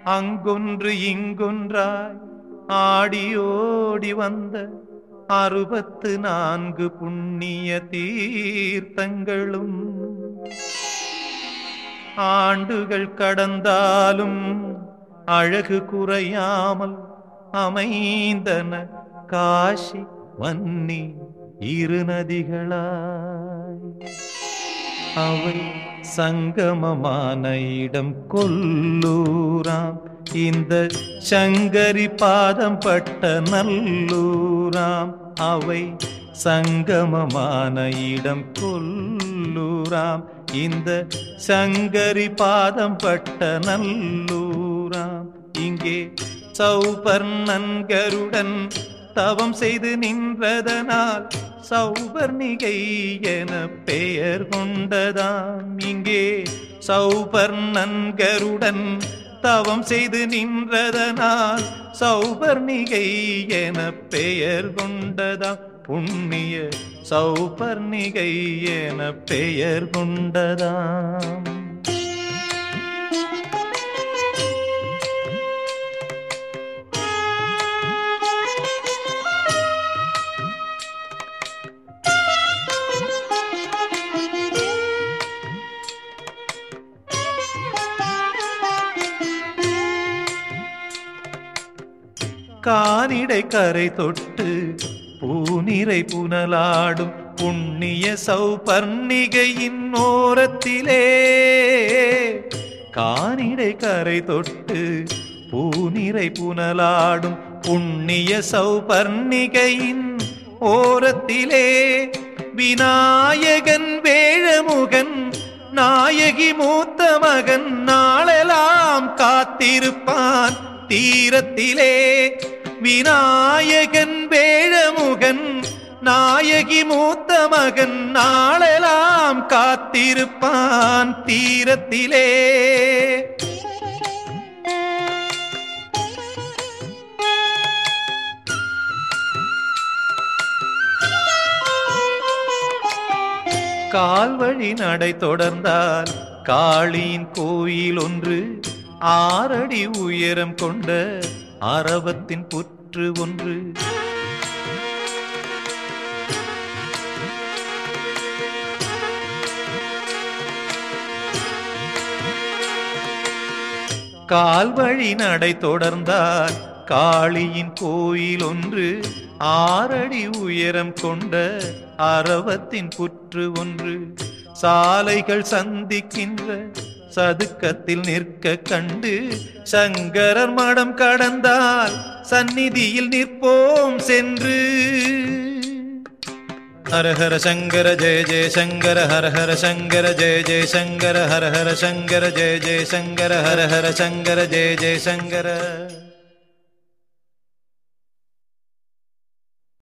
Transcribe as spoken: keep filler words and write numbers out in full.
அங்கொன்று இங்கொன்றாய் ஆடியோடி வந்த அறுபத்து நான்கு புண்ணிய தீர்த்தங்களும் ஆண்டுகள் கடந்தாலும் அழகு குறையாமல் அமைந்தன காசி வன்னி இரு நதிகளாய். அவை சங்கமமான இடம் கொல்லூராம், இந்த சங்கரி பாதம் பட்ட நல்லூராம். அவை சங்கமமான இடம் கொல்லூராம், இந்த சங்கரி பாதம் பட்ட நல்லூராம். இங்கே சௌபர்ணன்கருடன் தவம் செய்து நின்றதனால் சௌபர்ணிகை என பெயர் கொண்டதாம். இங்கே சௌபர்ணன்கருடன் தவம் செய்து நின்றதனால் சௌபர்ணிகை என பெயர் கொண்டதாம். புண்ணிய சௌபர்ணிகை என பெயர் கொண்டதாம். கானிடை கரை தொட்டு பூனிரை புனலாடும் புண்ணிய சௌபர்ணிகையின் ஓரத்திலே, கானிடை கரை தொட்டு பூனிரை புனலாடும் புண்ணிய சௌபர்ணிகையின் ஓரத்திலே விநாயகன் வேழமுகன் நாயகி மூத்த மகன் நாளெல்லாம் காத்திருப்பான் தீரத்திலே. விநாயகன் வேழமுகன் நாயகி மூத்த மகன் நாளெல்லாம் காத்திருப்பான் தீரத்திலே. கால்வழி நடை தொடர்ந்தால் காளியின் கோயில் ஒன்று, ஆறடி உயரம் கொண்ட அரவத்தின் புற்று ஒன்று. கால்வழி நடை தொடர்ந்தால் காளியின் கோயில் ஒன்று, ஆறடி உயரம் கொண்ட அரவத்தின் புற்று ஒன்று. சாலைகள் சந்திக்கின்ற சதுக்கத்தில் நிற்க கண்டு சங்கரர் மடம் கடந்தால் சந்நிதியில் நிற்போம் சென்று. ஹரஹர சங்கர ஜெய ஜெய சங்கர, ஹரஹர சங்கர ஜெய ஜெய சங்கர, ஹரஹர சங்கர ஜெய ஜெய சங்கர, ஹரஹர சங்கர ஜெய ஜெய சங்கர.